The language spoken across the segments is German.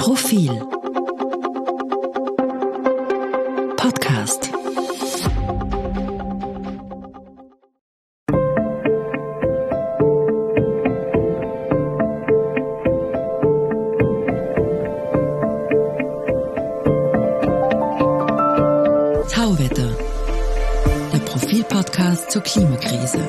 Profil Podcast. Tauwetter, der Profil-Podcast zur Klimakrise.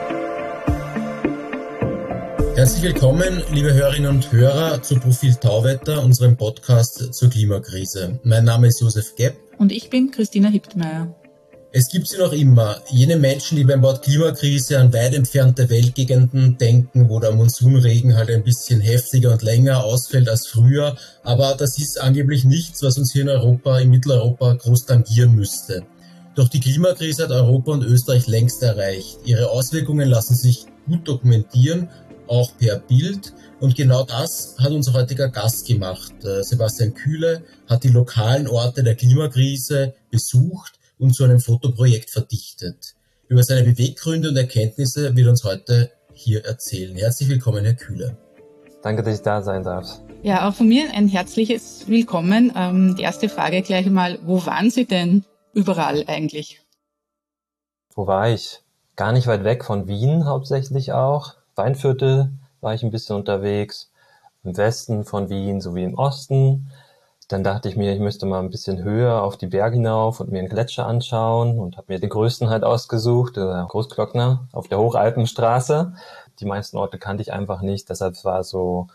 Herzlich willkommen, liebe Hörerinnen und Hörer, zu Profil Tauwetter, unserem Podcast zur Klimakrise. Mein Name ist Josef Gepp. Und ich bin Christina Hiptmeier. Es gibt sie noch immer, jene Menschen, die beim Wort Klimakrise an weit entfernte Weltgegenden denken, wo der Monsunregen halt ein bisschen heftiger und länger ausfällt als früher. Aber das ist angeblich nichts, was uns hier in Europa, in Mitteleuropa, groß tangieren müsste. Doch die Klimakrise hat Europa und Österreich längst erreicht. Ihre Auswirkungen lassen sich gut dokumentieren, auch per Bild. Und genau das hat unser heutiger Gast gemacht. Sebastian Kühle hat die lokalen Orte der Klimakrise besucht und zu einem Fotoprojekt verdichtet. Über seine Beweggründe und Erkenntnisse wird uns heute hier erzählen. Herzlich willkommen, Herr Kühle. Danke, dass ich da sein darf. Ja, auch von mir ein herzliches Willkommen. Die erste Frage gleich einmal, wo waren Sie denn überall eigentlich? Wo war ich? Gar nicht weit weg von Wien hauptsächlich auch. Weinviertel war ich ein bisschen unterwegs, im Westen von Wien sowie im Osten. Dann dachte ich mir, ich müsste mal ein bisschen höher auf die Berge hinauf und mir einen Gletscher anschauen und habe mir den größten halt ausgesucht, der Großglockner auf der Hochalpenstraße. Die meisten Orte kannte ich einfach nicht, deshalb war es so,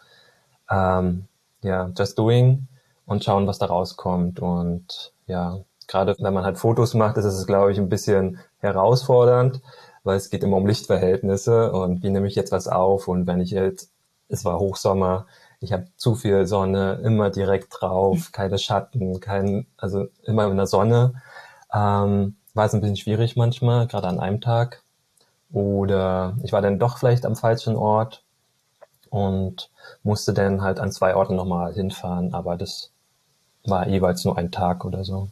just doing und schauen, was da rauskommt. Und ja, gerade wenn man halt Fotos macht, ist es, glaube ich, ein bisschen herausfordernd, weil es geht immer um Lichtverhältnisse und wie nehme ich jetzt was auf und wenn ich jetzt, es war Hochsommer, ich habe zu viel Sonne, immer direkt drauf, keine Schatten, also immer in der Sonne, war es ein bisschen schwierig manchmal, gerade an einem Tag oder ich war dann doch vielleicht am falschen Ort und musste dann halt an 2 Orten nochmal hinfahren, aber das war jeweils nur ein Tag oder so.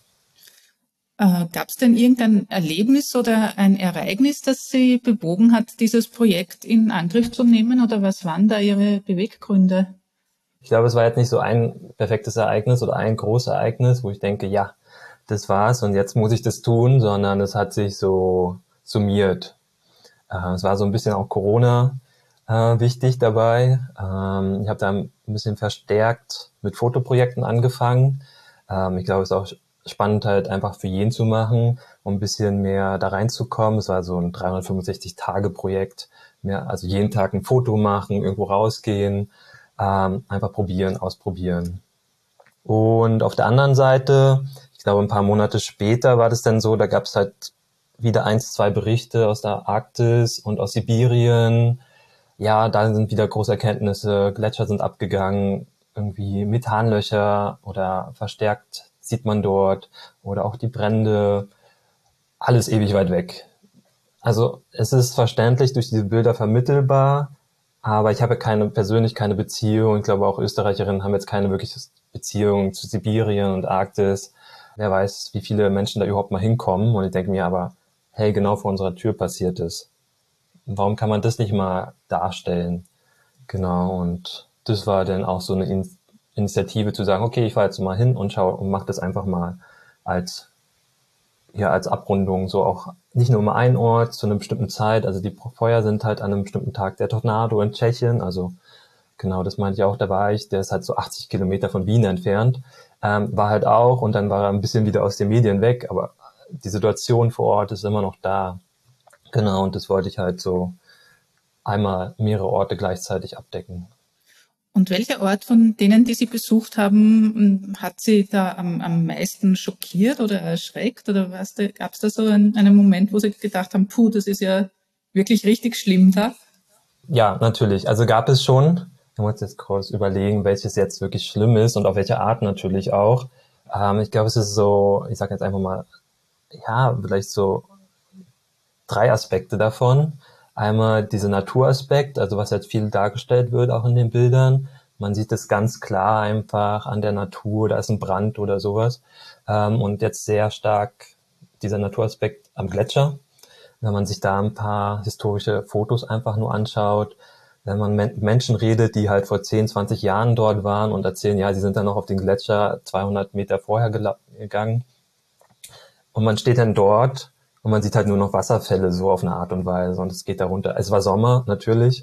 Gab es denn irgendein Erlebnis oder ein Ereignis, das Sie bewogen hat, dieses Projekt in Angriff zu nehmen? Oder was waren da Ihre Beweggründe? Ich glaube, es war jetzt nicht so ein perfektes Ereignis oder ein großes Ereignis, wo ich denke, ja, das war's und jetzt muss ich das tun, sondern es hat sich so summiert. Es war so ein bisschen auch Corona wichtig dabei. Ich habe da ein bisschen verstärkt mit Fotoprojekten angefangen. Ich glaube, es ist auch spannend halt einfach für jeden zu machen, um ein bisschen mehr da reinzukommen. Es war so ein 365-Tage-Projekt, also jeden Tag ein Foto machen, irgendwo rausgehen, einfach probieren, ausprobieren. Und auf der anderen Seite, ich glaube ein paar Monate später war das dann so, da gab es halt wieder 1, 2 Berichte aus der Arktis und aus Sibirien. Ja, da sind wieder große Erkenntnisse, Gletscher sind abgegangen, irgendwie Methanlöcher oder verstärkt sieht man dort oder auch die Brände, alles ewig weit weg. Also es ist verständlich durch diese Bilder vermittelbar, aber ich habe persönlich keine Beziehung. Ich glaube auch Österreicherinnen haben jetzt keine wirkliche Beziehung zu Sibirien und Arktis. Wer weiß, wie viele Menschen da überhaupt mal hinkommen. Und ich denke mir aber, hey, genau vor unserer Tür passiert es. Warum kann man das nicht mal darstellen? Genau, und das war dann auch so eine Initiative zu sagen, okay, ich fahre jetzt mal hin und schaue und mache das einfach mal als Abrundung, so auch nicht nur um einen Ort zu einer bestimmten Zeit, also die Feuer sind halt an einem bestimmten Tag, der Tornado in Tschechien, also genau, das meinte ich auch, da war ich, der ist halt so 80 Kilometer von Wien entfernt, war halt auch und dann war er ein bisschen wieder aus den Medien weg, aber die Situation vor Ort ist immer noch da, genau, und das wollte ich halt so einmal mehrere Orte gleichzeitig abdecken. Und welcher Ort von denen, die Sie besucht haben, hat Sie da am meisten schockiert oder erschreckt? Oder gab es da so einen Moment, wo Sie gedacht haben, das ist ja wirklich richtig schlimm da? Ja, natürlich. Also gab es schon. Ich muss jetzt kurz überlegen, welches jetzt wirklich schlimm ist und auf welche Art natürlich auch. Ich glaube, es ist so, ich sage jetzt einfach mal, ja, vielleicht so 3 Aspekte davon. Einmal dieser Naturaspekt, also was jetzt viel dargestellt wird, auch in den Bildern. Man sieht es ganz klar einfach an der Natur, da ist ein Brand oder sowas. Und jetzt sehr stark dieser Naturaspekt am Gletscher. Wenn man sich da ein paar historische Fotos einfach nur anschaut, wenn man mit Menschen redet, die halt vor 10, 20 Jahren dort waren und erzählen, ja, sie sind dann noch auf den Gletscher 200 Meter vorher gegangen. Und man steht dann dort und man sieht halt nur noch Wasserfälle so auf eine Art und Weise und es geht da runter. Es war Sommer, natürlich.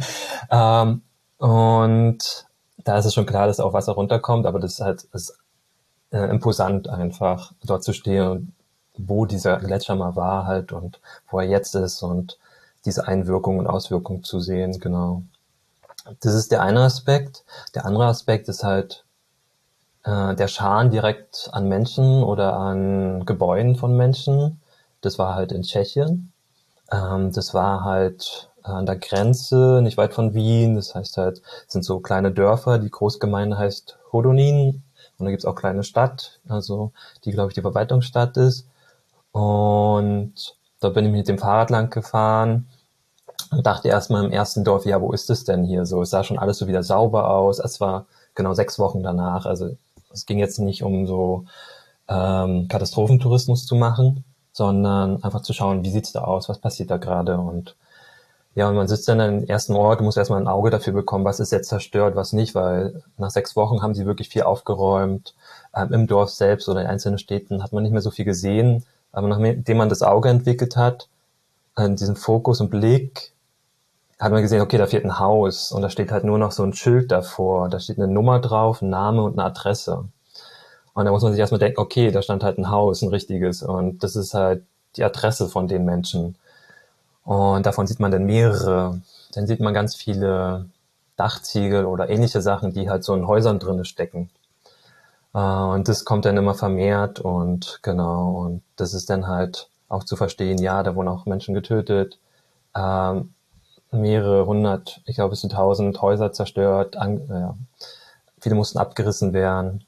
Und da ist es schon klar, dass auch Wasser runterkommt, aber das ist halt imposant einfach, dort zu stehen und wo dieser Gletscher mal war halt und wo er jetzt ist und diese Einwirkungen und Auswirkungen zu sehen, genau. Das ist der eine Aspekt. Der andere Aspekt ist halt der Schaden direkt an Menschen oder an Gebäuden von Menschen. Das war halt in Tschechien. Das war halt an der Grenze, nicht weit von Wien. Das heißt halt, es sind so kleine Dörfer. Die Großgemeinde heißt Hodonín. Und da gibt's auch kleine Stadt, also die, glaube ich, die Verwaltungsstadt ist. Und da bin ich mit dem Fahrrad lang gefahren und dachte erstmal im ersten Dorf, ja, wo ist es denn hier so? Es sah schon alles so wieder sauber aus. Es war genau 6 Wochen danach. Also es ging jetzt nicht um so Katastrophentourismus zu machen, sondern einfach zu schauen, wie sieht's da aus, was passiert da gerade. Und ja, und man sitzt dann im ersten Ort, du musst erstmal ein Auge dafür bekommen, was ist jetzt zerstört, was nicht, weil nach 6 Wochen haben sie wirklich viel aufgeräumt. Im Dorf selbst oder in einzelnen Städten hat man nicht mehr so viel gesehen, aber nachdem man das Auge entwickelt hat, diesen Fokus und Blick, hat man gesehen, okay, da fehlt ein Haus und da steht halt nur noch so ein Schild davor, da steht eine Nummer drauf, ein Name und eine Adresse. Und da muss man sich erstmal denken, okay, da stand halt ein Haus, ein richtiges und das ist halt die Adresse von den Menschen. Und davon sieht man dann mehrere. Dann sieht man ganz viele Dachziegel oder ähnliche Sachen, die halt so in Häusern drinne stecken. Und das kommt dann immer vermehrt und genau. Und das ist dann halt auch zu verstehen, ja, da wurden auch Menschen getötet, mehrere hundert, ich glaube bis zu 1000 Häuser zerstört, viele mussten abgerissen werden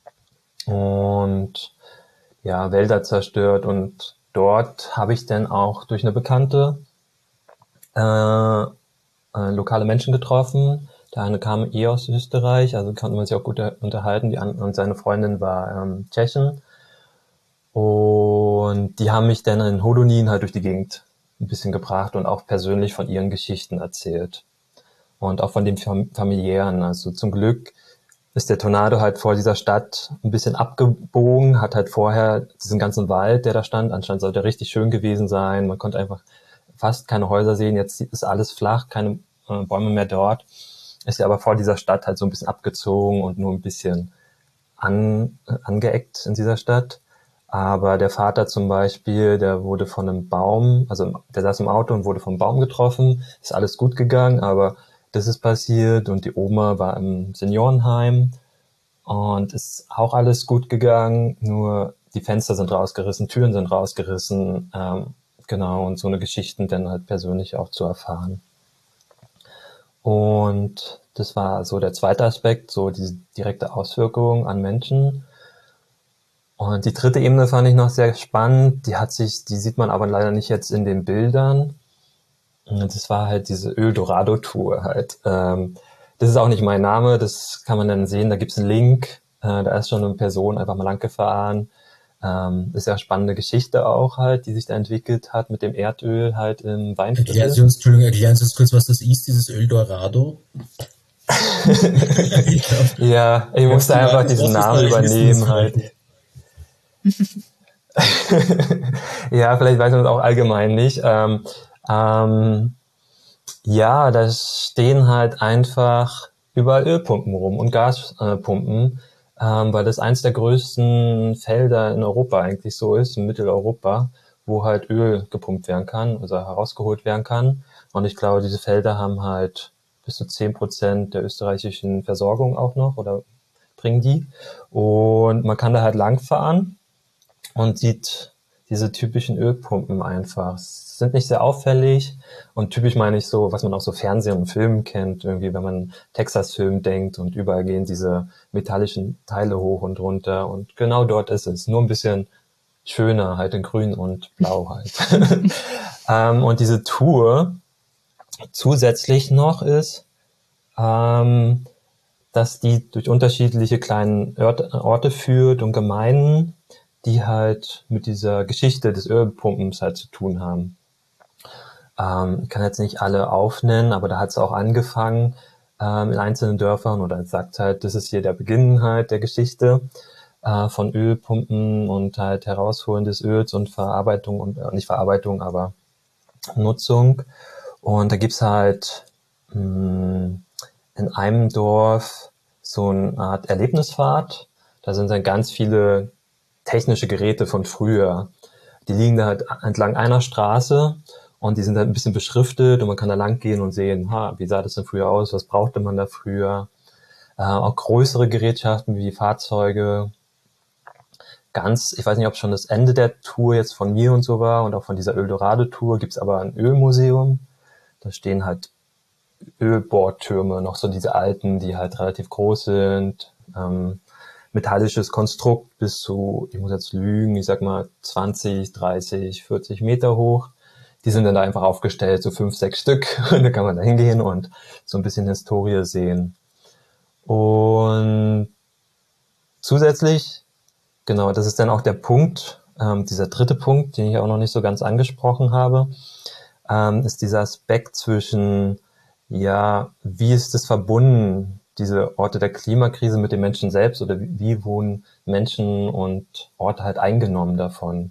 und ja, Wälder zerstört und dort habe ich dann auch durch eine Bekannte lokale Menschen getroffen. Der eine kam aus Österreich, also konnte man sich auch gut unterhalten. Und seine Freundin war Tschechin. Und die haben mich dann in Hodonín halt durch die Gegend ein bisschen gebracht und auch persönlich von ihren Geschichten erzählt. Und auch von dem Familiären. Also zum Glück ist der Tornado halt vor dieser Stadt ein bisschen abgebogen, hat halt vorher diesen ganzen Wald, der da stand, anscheinend sollte er richtig schön gewesen sein. Man konnte einfach fast keine Häuser sehen. Jetzt ist alles flach, keine Bäume mehr dort. Ist ja aber vor dieser Stadt halt so ein bisschen abgezogen und nur ein bisschen angeeckt in dieser Stadt. Aber der Vater zum Beispiel, der wurde von einem Baum, also der saß im Auto und wurde vom Baum getroffen. Ist alles gut gegangen, aber das ist passiert und die Oma war im Seniorenheim und ist auch alles gut gegangen, nur die Fenster sind rausgerissen, Türen sind rausgerissen, genau, und so eine Geschichten dann halt persönlich auch zu erfahren. Und das war so der zweite Aspekt, so diese direkte Auswirkung an Menschen. Und die dritte Ebene fand ich noch sehr spannend, die sieht man aber leider nicht jetzt in den Bildern. Das war halt diese Öldorado-Tour halt. Das ist auch nicht mein Name, das kann man dann sehen, da gibt's einen Link, da ist schon eine Person einfach mal lang gefahren. Ist ja eine spannende Geschichte auch halt, die sich da entwickelt hat mit dem Erdöl halt im Weinviertel. Erklären Sie uns kurz, was das ist, dieses Öldorado? Ja, ich musste einfach diesen Namen übernehmen halt. Ja, vielleicht weiß man das auch allgemein nicht. Ja, da stehen halt einfach überall Ölpumpen rum und Gaspumpen, weil das eins der größten Felder in Europa eigentlich so ist, in Mitteleuropa, wo halt Öl gepumpt werden kann, also herausgeholt werden kann. Und ich glaube, diese Felder haben halt bis zu 10% der österreichischen Versorgung auch noch oder bringen die. Und man kann da halt langfahren und sieht diese typischen Ölpumpen einfach. Sind nicht sehr auffällig und typisch meine ich so, was man auch so Fernsehen und Filmen kennt, irgendwie wenn man Texas-Film denkt und überall gehen diese metallischen Teile hoch und runter und genau dort ist es. Nur ein bisschen schöner, halt in grün und blau halt. Und diese Tour zusätzlich noch ist, dass die durch unterschiedliche kleine Orte führt und Gemeinden, die halt mit dieser Geschichte des Ölpumpens halt zu tun haben. Ich kann jetzt nicht alle aufnennen, aber da hat es auch angefangen in einzelnen Dörfern, oder es sagt halt, das ist hier der Beginn halt der Geschichte von Ölpumpen und halt Herausholen des Öls und Verarbeitung und nicht Verarbeitung, aber Nutzung. Und da gibt's halt in einem Dorf so eine Art Erlebnisfahrt. Da sind dann ganz viele technische Geräte von früher. Die liegen da halt entlang einer Straße und die sind halt ein bisschen beschriftet und man kann da lang gehen und sehen, wie sah das denn früher aus, was brauchte man da früher. Auch größere Gerätschaften wie Fahrzeuge. Ich weiß nicht, ob schon das Ende der Tour jetzt von mir und so war und auch von dieser Eldorado-Tour gibt's aber ein Ölmuseum. Da stehen halt Ölbohrtürme, noch so diese alten, die halt relativ groß sind. Metallisches Konstrukt bis zu, ich muss jetzt lügen, ich sag mal 20, 30, 40 Meter hoch. Die sind dann da einfach aufgestellt, so 5, 6 Stück. Und da kann man da hingehen und so ein bisschen Historie sehen. Und zusätzlich, genau, das ist dann auch der Punkt, dieser dritte Punkt, den ich auch noch nicht so ganz angesprochen habe, ist dieser Aspekt zwischen, ja, wie ist es verbunden, diese Orte der Klimakrise mit den Menschen selbst, oder wie wurden Menschen und Orte halt eingenommen davon,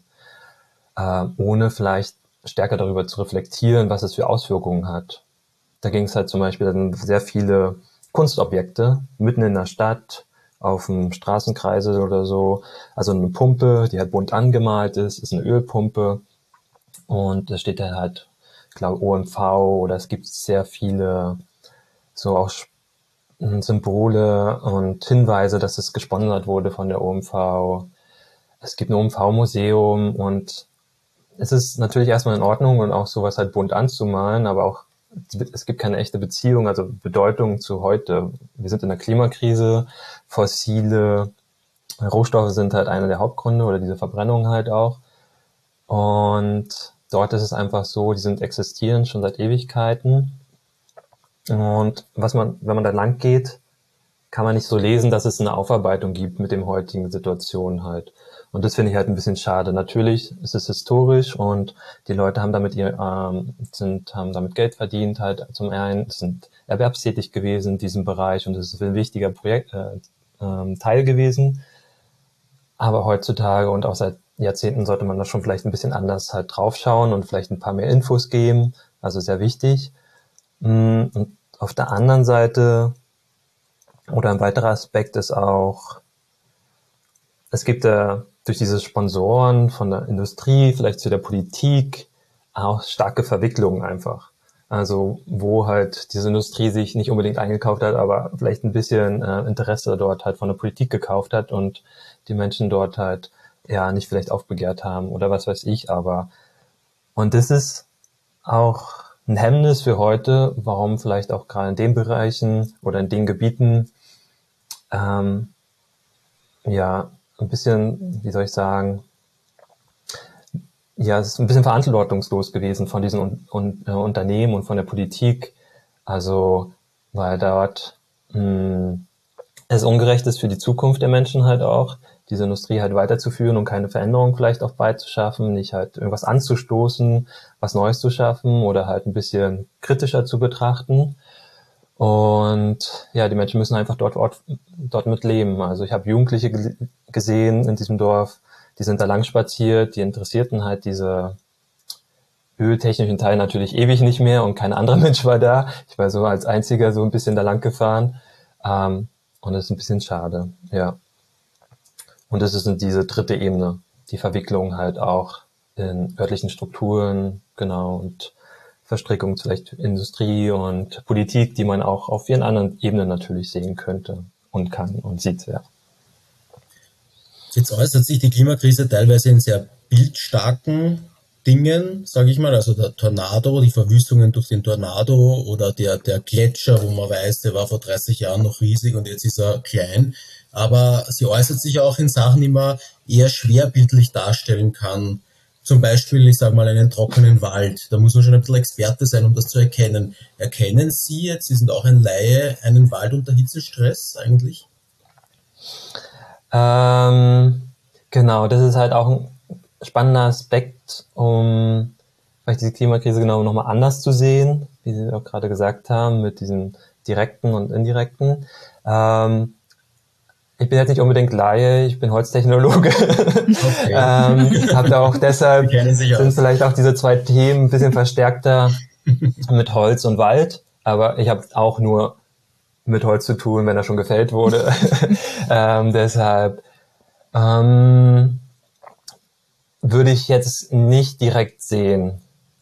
ohne vielleicht stärker darüber zu reflektieren, was es für Auswirkungen hat. Da ging es halt zum Beispiel, da sind sehr viele Kunstobjekte mitten in der Stadt, auf dem Straßenkreisel oder so. Also eine Pumpe, die halt bunt angemalt ist eine Ölpumpe. Und da steht da halt, ich glaube, OMV, oder es gibt sehr viele so auch Symbole und Hinweise, dass es gesponsert wurde von der OMV. Es gibt ein OMV-Museum und es ist natürlich erstmal in Ordnung und auch sowas halt bunt anzumalen, aber auch es gibt keine echte Beziehung, also Bedeutung zu heute. Wir sind in der Klimakrise, fossile Rohstoffe sind halt einer der Hauptgründe, oder diese Verbrennung halt auch. Und dort ist es einfach so, die existieren schon seit Ewigkeiten. Und wenn man da lang geht, kann man nicht so lesen, dass es eine Aufarbeitung gibt mit dem heutigen Situation halt. Und das finde ich halt ein bisschen schade. Natürlich ist es historisch und die Leute haben damit haben damit Geld verdient halt zum einen, sind erwerbstätig gewesen in diesem Bereich und es ist ein wichtiger Teil gewesen. Aber heutzutage und auch seit Jahrzehnten sollte man da schon vielleicht ein bisschen anders halt draufschauen und vielleicht ein paar mehr Infos geben. Also sehr wichtig. Und auf der anderen Seite, oder ein weiterer Aspekt ist auch, es gibt durch diese Sponsoren von der Industrie, vielleicht zu der Politik, auch starke Verwicklungen einfach. Also wo halt diese Industrie sich nicht unbedingt eingekauft hat, aber vielleicht ein bisschen Interesse dort halt von der Politik gekauft hat und die Menschen dort halt ja nicht vielleicht aufbegehrt haben oder was weiß ich, aber und das ist auch ein Hemmnis für heute, warum vielleicht auch gerade in den Bereichen oder in den Gebieten ja ein bisschen, wie soll ich sagen, ja, es ist ein bisschen verantwortungslos gewesen von diesen Unternehmen und von der Politik. Also, weil dort es ungerecht ist für die Zukunft der Menschen halt auch, diese Industrie halt weiterzuführen und keine Veränderung vielleicht auch beizuschaffen, nicht halt irgendwas anzustoßen, was Neues zu schaffen oder halt ein bisschen kritischer zu betrachten. Und ja, die Menschen müssen einfach dort mit leben. Also ich habe Jugendliche gesehen in diesem Dorf, die sind da lang spaziert, die interessierten halt diese öltechnischen Teile natürlich ewig nicht mehr und kein anderer Mensch war da. Ich war so als einziger so ein bisschen da lang gefahren. Und das ist ein bisschen schade, ja. Und das ist diese dritte Ebene, die Verwicklung halt auch in örtlichen Strukturen, genau, und Verstrickung vielleicht Industrie und Politik, die man auch auf vielen anderen Ebenen natürlich sehen könnte und kann und sieht, ja. Jetzt äußert sich die Klimakrise teilweise in sehr bildstarken Dingen, sage ich mal, also der Tornado, die Verwüstungen durch den Tornado oder der Gletscher, wo man weiß, der war vor 30 Jahren noch riesig und jetzt ist er klein. Aber sie äußert sich auch in Sachen, die man eher schwerbildlich darstellen kann. Zum Beispiel, ich sage mal, einen trockenen Wald. Da muss man schon ein bisschen Experte sein, um das zu erkennen. Erkennen Sie jetzt, Sie sind auch ein Laie, einen Wald unter Hitzestress eigentlich? Genau, das ist halt auch ein spannender Aspekt, um vielleicht diese Klimakrise genau nochmal anders zu sehen, wie Sie auch gerade gesagt haben, mit diesen direkten und indirekten. Ich bin jetzt nicht unbedingt Laie, ich bin Holztechnologe. Okay. Hab da auch deshalb sind vielleicht auch diese zwei Themen ein bisschen verstärkter mit Holz und Wald. Aber ich habe auch nur mit Holz zu tun, wenn er schon gefällt wurde. Deshalb würde ich jetzt nicht direkt sehen.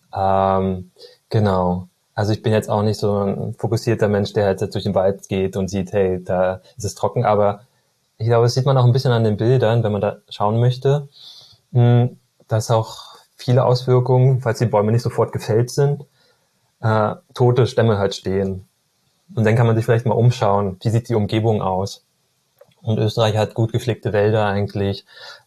Genau. Also ich bin jetzt auch nicht so ein fokussierter Mensch, der jetzt durch den Wald geht und sieht, hey, da ist es trocken. Aber ich glaube, das sieht man auch ein bisschen an den Bildern, wenn man da schauen möchte, dass auch viele Auswirkungen, falls die Bäume nicht sofort gefällt sind, tote Stämme halt stehen. Und dann kann man sich vielleicht mal umschauen, wie sieht die Umgebung aus. Und Österreich hat gut gepflegte Wälder eigentlich.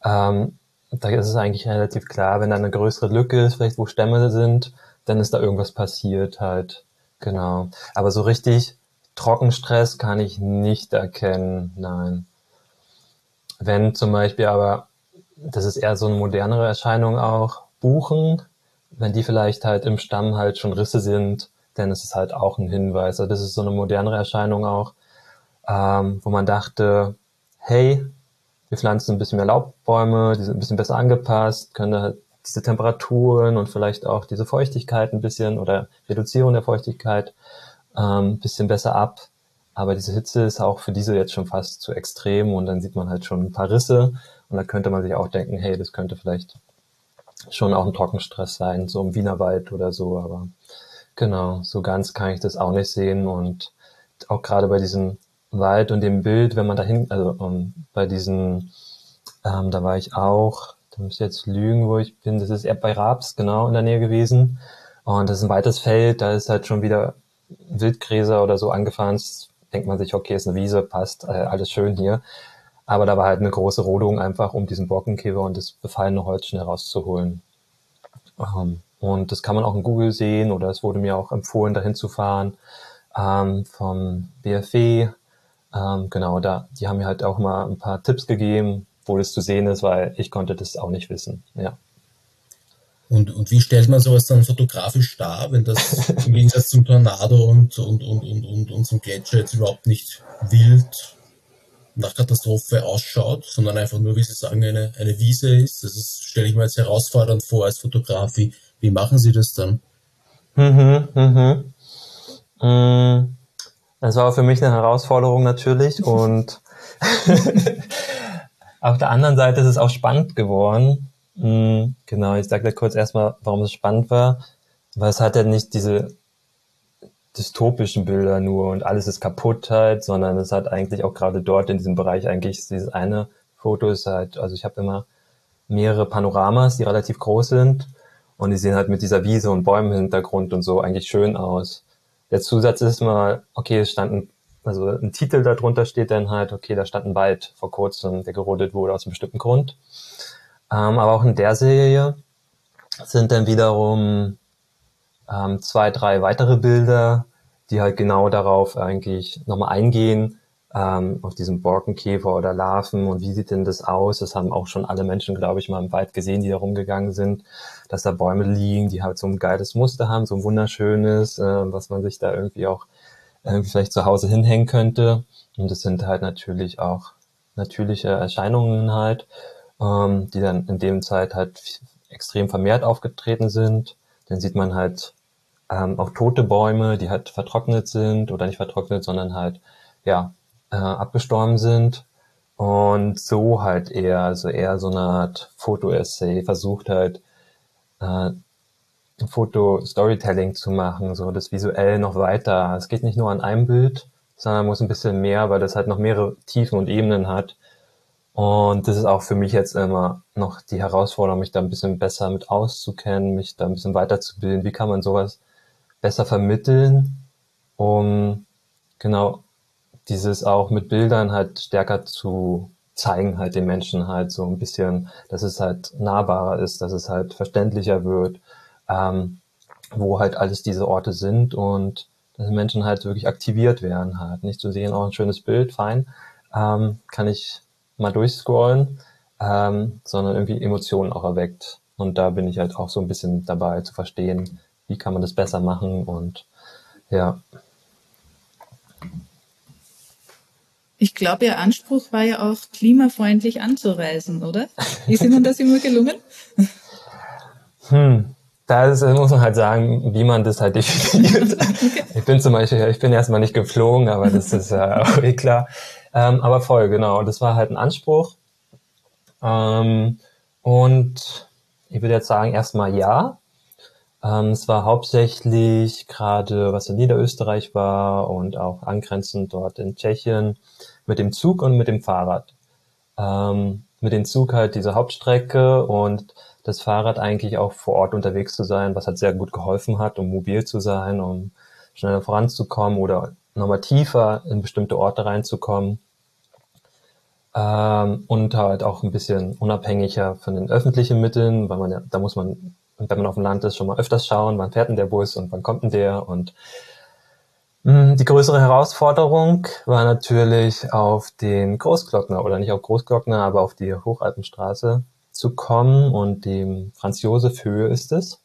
Da ist es eigentlich relativ klar, wenn da eine größere Lücke ist, vielleicht wo Stämme sind, dann ist da irgendwas passiert halt. Genau. Aber so richtig Trockenstress kann ich nicht erkennen, nein. Wenn zum Beispiel aber, das ist eher so eine modernere Erscheinung auch, Buchen, wenn die vielleicht halt im Stamm halt schon Risse sind, dann ist es halt auch ein Hinweis. Also das ist so eine modernere Erscheinung auch, wo man dachte, hey, wir pflanzen ein bisschen mehr Laubbäume, die sind ein bisschen besser angepasst, können halt diese Temperaturen und vielleicht auch diese Feuchtigkeit ein bisschen oder Reduzierung der Feuchtigkeit ein bisschen besser ab. Aber diese Hitze ist auch für diese jetzt schon fast zu extrem und dann sieht man halt schon ein paar Risse und da könnte man sich auch denken, hey, das könnte vielleicht schon auch ein Trockenstress sein, so im Wienerwald oder so, aber genau, so ganz kann ich das auch nicht sehen und auch gerade bei diesem Wald und dem Bild, wenn man dahin, also bei diesen, da war ich auch, da muss ich jetzt lügen, wo ich bin, das ist eher bei Raps, genau, in der Nähe gewesen und das ist ein weites Feld, da ist halt schon wieder Wildgräser oder so angefahren, denkt man sich, okay, ist eine Wiese, passt, alles schön hier. Aber da war halt eine große Rodung einfach, um diesen Borkenkäfer und das befallene Holz schnell rauszuholen. Und das kann man auch in Google sehen oder es wurde mir auch empfohlen, dahin zu fahren vom BFW. Genau, die haben mir halt auch mal ein paar Tipps gegeben, wo das zu sehen ist, weil ich konnte das auch nicht wissen. Ja. Und wie stellt man sowas dann fotografisch dar, wenn das im Gegensatz zum Tornado und zum Gletscher jetzt überhaupt nicht wild nach Katastrophe ausschaut, sondern einfach nur, wie Sie sagen, eine Wiese ist? Das stelle ich mir jetzt herausfordernd vor als Fotograf. Wie machen Sie das dann? Das war für mich eine Herausforderung natürlich und auf der anderen Seite ist es auch spannend geworden. Genau, ich sage da kurz erstmal, warum es spannend war, weil es hat ja nicht diese dystopischen Bilder nur und alles ist kaputt halt, sondern es hat eigentlich auch gerade dort in diesem Bereich eigentlich dieses eine Foto ist halt, also ich habe immer mehrere Panoramas, die relativ groß sind und die sehen halt mit dieser Wiese und Bäumen im Hintergrund und so eigentlich schön aus. Der Zusatz ist mal, okay, es stand also ein Titel darunter steht dann halt, okay, da stand ein Wald vor kurzem, der gerodet wurde aus einem bestimmten Grund. Aber auch in der Serie sind dann wiederum 2, 3 weitere Bilder, die halt genau darauf eigentlich nochmal eingehen, auf diesen Borkenkäfer oder Larven und wie sieht denn das aus? Das haben auch schon alle Menschen, glaube ich, mal im Wald gesehen, die da rumgegangen sind, dass da Bäume liegen, die halt so ein geiles Muster haben, so ein wunderschönes, was man sich da irgendwie auch vielleicht zu Hause hinhängen könnte. Und das sind halt natürlich auch natürliche Erscheinungen halt, die dann in dem Zeit halt extrem vermehrt aufgetreten sind. Dann sieht man halt auch tote Bäume, die halt vertrocknet sind oder nicht vertrocknet, sondern halt abgestorben sind. Und so halt eher so eine Art Foto-Essay, versucht halt Foto-Storytelling zu machen, so das visuell noch weiter. Es geht nicht nur an einem Bild, sondern muss ein bisschen mehr, weil das halt noch mehrere Tiefen und Ebenen hat. Und das ist auch für mich jetzt immer noch die Herausforderung, mich da ein bisschen besser mit auszukennen, mich da ein bisschen weiterzubilden. Wie kann man sowas besser vermitteln, um genau dieses auch mit Bildern halt stärker zu zeigen, halt den Menschen halt so ein bisschen, dass es halt nahbarer ist, dass es halt verständlicher wird, wo halt alles diese Orte sind und dass Menschen halt wirklich aktiviert werden halt. Nicht zu sehen, auch ein schönes Bild, fein, kann ich mal durchscrollen, sondern irgendwie Emotionen auch erweckt. Und da bin ich halt auch so ein bisschen dabei zu verstehen, wie kann man das besser machen und ja. Ich glaube, Ihr Anspruch war ja auch, klimafreundlich anzureisen, oder? Ist Ihnen das immer gelungen? Muss man halt sagen, wie man das halt definiert. Okay. Ich bin erstmal nicht geflogen, aber das ist ja auch klar. Aber voll, genau. Das war halt ein Anspruch. Und ich würde jetzt sagen, erstmal ja. Es war hauptsächlich gerade, was in Niederösterreich war und auch angrenzend dort in Tschechien, mit dem Zug und mit dem Fahrrad. Mit dem Zug halt diese Hauptstrecke und das Fahrrad eigentlich auch vor Ort unterwegs zu sein, was halt sehr gut geholfen hat, um mobil zu sein, um schneller voranzukommen oder nochmal tiefer in bestimmte Orte reinzukommen. Und halt auch ein bisschen unabhängiger von den öffentlichen Mitteln, weil da muss man, wenn man auf dem Land ist, schon mal öfters schauen, wann fährt denn der Bus und wann kommt denn der. Und die größere Herausforderung war natürlich auf den Großglockner, oder nicht auf Großglockner, aber auf die Hochalpenstraße zu kommen, und dem Franz-Joseph-Höhe ist es.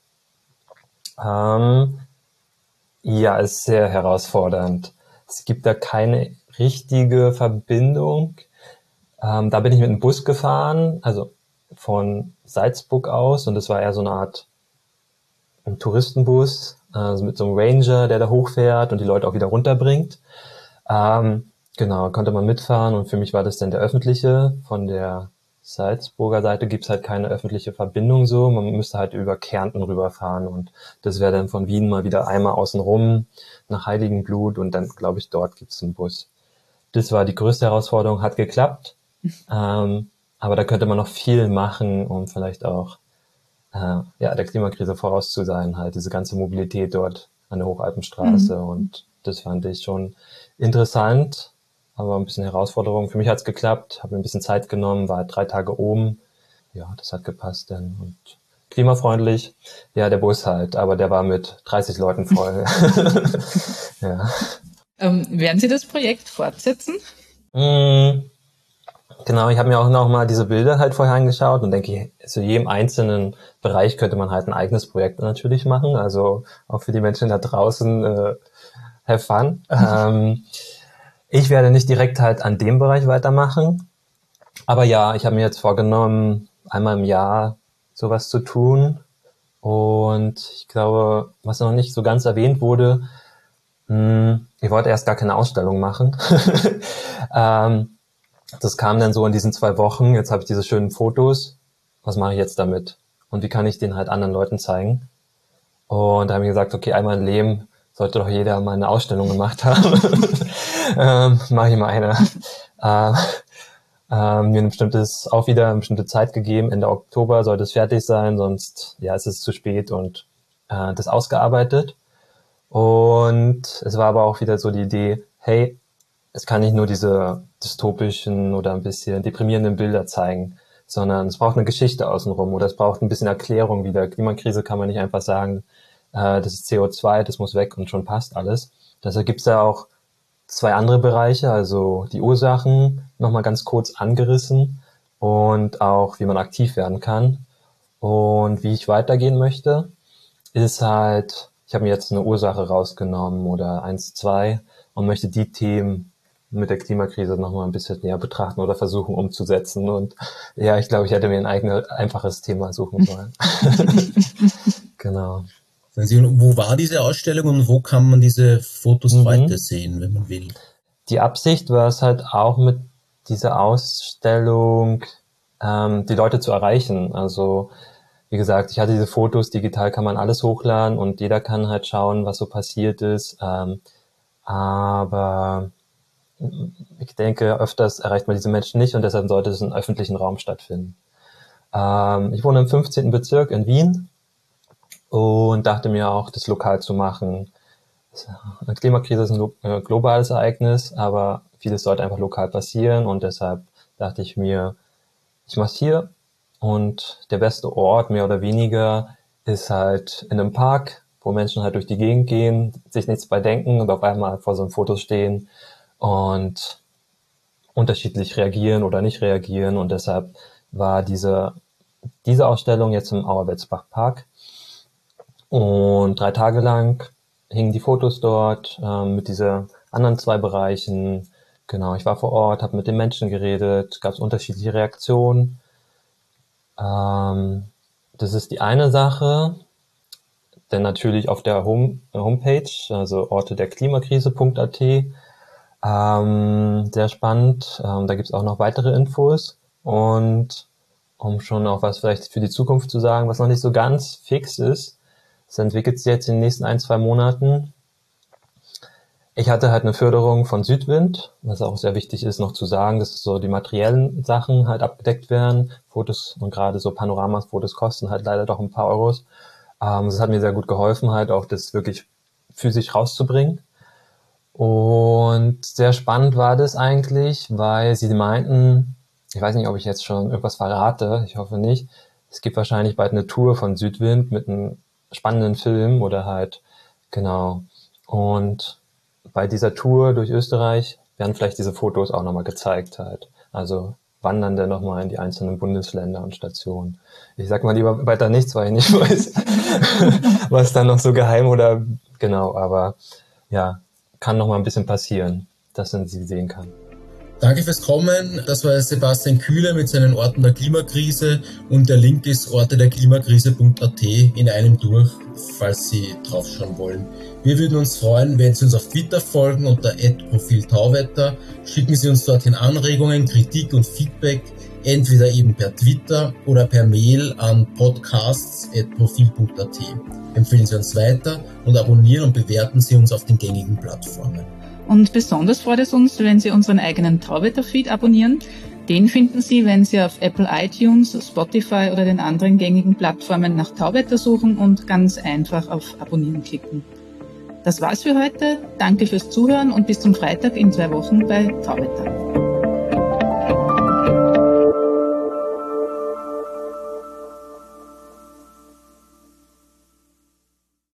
Ja, ist sehr herausfordernd. Es gibt da keine richtige Verbindung. Da bin ich mit dem Bus gefahren, also von Salzburg aus, und das war eher so eine Art ein Touristenbus, also mit so einem Ranger, der da hochfährt und die Leute auch wieder runterbringt. Genau, konnte man mitfahren, und für mich war das dann der öffentliche. Von der Salzburger Seite gibt's halt keine öffentliche Verbindung so. Man müsste halt über Kärnten rüberfahren, und das wäre dann von Wien mal wieder einmal außen rum nach Heiligenblut, und dann, glaube ich, dort gibt's einen Bus. Das war die größte Herausforderung, hat geklappt. Aber da könnte man noch viel machen, um vielleicht auch der Klimakrise voraus zu sein, halt diese ganze Mobilität dort an der Hochalpenstraße. Und das fand ich schon interessant, aber ein bisschen Herausforderung. Für mich hat's geklappt, habe mir ein bisschen Zeit genommen, war halt 3 Tage oben. Ja, das hat gepasst dann. Und klimafreundlich, ja, der Bus halt, aber der war mit 30 Leuten voll. Ja. Werden Sie das Projekt fortsetzen? Genau, ich habe mir auch noch mal diese Bilder halt vorher angeschaut und denke, zu jedem einzelnen Bereich könnte man halt ein eigenes Projekt natürlich machen. Also auch für die Menschen da draußen, have fun. Ich werde nicht direkt halt an dem Bereich weitermachen. Aber ja, ich habe mir jetzt vorgenommen, einmal im Jahr sowas zu tun. Und ich glaube, was noch nicht so ganz erwähnt wurde, ich wollte erst gar keine Ausstellung machen. Das kam dann so in diesen 2 Wochen. Jetzt habe ich diese schönen Fotos. Was mache ich jetzt damit? Und wie kann ich den halt anderen Leuten zeigen? Und da habe ich gesagt, okay, einmal im Leben sollte doch jeder mal eine Ausstellung gemacht haben. Mache ich mal eine. Mir auch wieder eine bestimmte Zeit gegeben. Ende Oktober sollte es fertig sein, sonst ist es zu spät, und das ausgearbeitet. Und es war aber auch wieder so die Idee, hey, es kann nicht nur diese dystopischen oder ein bisschen deprimierenden Bilder zeigen, sondern es braucht eine Geschichte außenrum, oder es braucht ein bisschen Erklärung wieder. Klimakrise kann man nicht einfach sagen, das ist CO2, das muss weg und schon passt alles. Deshalb gibt's da auch 2 andere Bereiche, also die Ursachen nochmal ganz kurz angerissen und auch, wie man aktiv werden kann. Und wie ich weitergehen möchte, ist halt, ich habe mir jetzt eine Ursache rausgenommen oder 1, 2 und möchte die Themen mit der Klimakrise nochmal ein bisschen näher betrachten oder versuchen umzusetzen. Und ja, ich glaube, ich hätte mir ein einfaches Thema suchen sollen. Genau. Wo war diese Ausstellung und wo kann man diese Fotos heute sehen, wenn man will? Die Absicht war es halt auch, mit dieser Ausstellung die Leute zu erreichen. Also wie gesagt, ich hatte diese Fotos, digital kann man alles hochladen und jeder kann halt schauen, was so passiert ist. Aber ich denke, öfters erreicht man diese Menschen nicht, und deshalb sollte es im öffentlichen Raum stattfinden. Ich wohne im 15. Bezirk in Wien und dachte mir auch, das lokal zu machen. Die Klimakrise ist ein globales Ereignis, aber vieles sollte einfach lokal passieren, und deshalb dachte ich mir, ich mache es hier, und der beste Ort, mehr oder weniger, ist halt in einem Park, wo Menschen halt durch die Gegend gehen, sich nichts bei denken und auf einmal vor so einem Foto stehen und unterschiedlich reagieren oder nicht reagieren, und deshalb war diese diese Ausstellung jetzt im Auerwetzbach Park. Und 3 Tage lang hingen die Fotos dort mit diesen anderen 2 Bereichen. Genau, ich war vor Ort, habe mit den Menschen geredet, gab es unterschiedliche Reaktionen. Das ist die eine Sache. Denn natürlich auf der Homepage, also ortederklimakrise.at, sehr spannend. Da gibt's auch noch weitere Infos. Und um schon auch was vielleicht für die Zukunft zu sagen, was noch nicht so ganz fix ist, es entwickelt sich jetzt in den nächsten 1-2 Monaten. Ich hatte halt eine Förderung von Südwind, was auch sehr wichtig ist noch zu sagen, dass so die materiellen Sachen halt abgedeckt werden. Fotos und gerade so Panoramas-Fotos kosten halt leider doch ein paar Euros. Das hat mir sehr gut geholfen, halt auch das wirklich physisch rauszubringen. Und sehr spannend war das eigentlich, weil sie meinten, ich weiß nicht, ob ich jetzt schon irgendwas verrate, ich hoffe nicht, es gibt wahrscheinlich bald eine Tour von Südwind mit einem spannenden Film oder halt, genau. Und bei dieser Tour durch Österreich werden vielleicht diese Fotos auch nochmal gezeigt halt. Also wandern dann nochmal in die einzelnen Bundesländer und Stationen. Ich sag mal lieber weiter nichts, weil ich nicht weiß, was dann noch so geheim oder genau, aber ja, kann nochmal ein bisschen passieren, dass man sie sehen kann. Danke fürs Kommen. Das war Sebastian Kühler mit seinen Orten der Klimakrise und der Link ist ortederklimakrise.at in einem durch, falls Sie draufschauen wollen. Wir würden uns freuen, wenn Sie uns auf Twitter folgen unter @profiltauwetter. Schicken Sie uns dorthin Anregungen, Kritik und Feedback, entweder eben per Twitter oder per Mail an podcasts@profil.at. Empfehlen Sie uns weiter und abonnieren und bewerten Sie uns auf den gängigen Plattformen. Und besonders freut es uns, wenn Sie unseren eigenen Tauwetter-Feed abonnieren. Den finden Sie, wenn Sie auf Apple iTunes, Spotify oder den anderen gängigen Plattformen nach Tauwetter suchen und ganz einfach auf Abonnieren klicken. Das war's für heute. Danke fürs Zuhören und bis zum Freitag in 2 Wochen bei Tauwetter.